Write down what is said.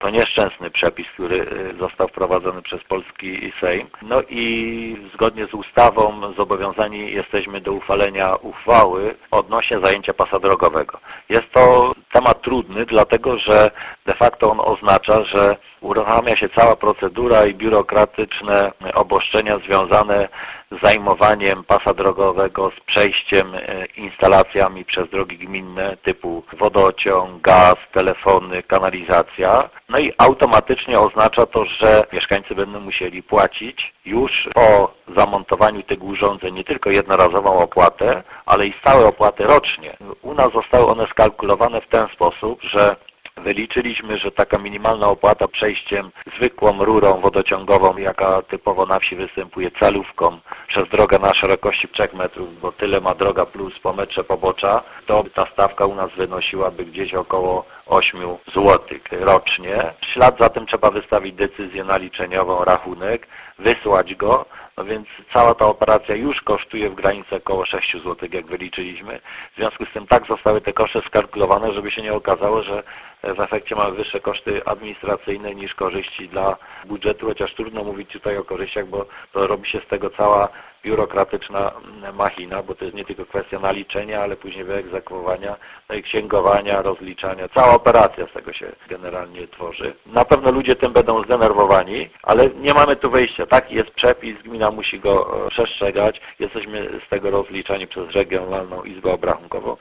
To nieszczęsny przepis, który został wprowadzony przez polski Sejm. No i zgodnie z ustawą zobowiązani jesteśmy do uchwalenia uchwały odnośnie zajęcia pasa drogowego. Jest to temat trudny, dlatego że de facto on oznacza, że uruchamia się cała procedura i biurokratyczne obostrzenia związane z zajmowaniem pasa drogowego, z przejściem instalacjami przez drogi gminne typu wodociąg, gaz, telefony, kanalizacja. No i automatycznie oznacza to, że mieszkańcy będą musieli płacić już po zamontowaniu tych urządzeń nie tylko jednorazową opłatę, ale i stałe opłaty rocznie. U nas zostały one skalkulowane w ten sposób, że wyliczyliśmy, że taka minimalna opłata przejściem zwykłą rurą wodociągową, jaka typowo na wsi występuje calówką, przez drogę na szerokości 3 metrów, bo tyle ma droga plus po metrze pobocza, to ta stawka u nas wynosiłaby gdzieś około 8 zł rocznie. W ślad za tym trzeba wystawić decyzję naliczeniową, rachunek, wysłać go, no więc cała ta operacja już kosztuje w granicy około 6 zł, jak wyliczyliśmy. W związku z tym tak zostały te koszty skalkulowane, żeby się nie okazało, że w efekcie mamy wyższe koszty administracyjne niż korzyści dla budżetu, chociaż trudno mówić tutaj o korzyściach, bo to robi się z tego cała biurokratyczna machina, bo to jest nie tylko kwestia naliczenia, ale później wyegzekwowania, no i księgowania, rozliczania. Cała operacja z tego się generalnie tworzy. Na pewno ludzie tym będą zdenerwowani, ale nie mamy tu wyjścia. Taki jest przepis, gmina musi go przestrzegać. Jesteśmy z tego rozliczani przez Regionalną Izbę Obrachunkową.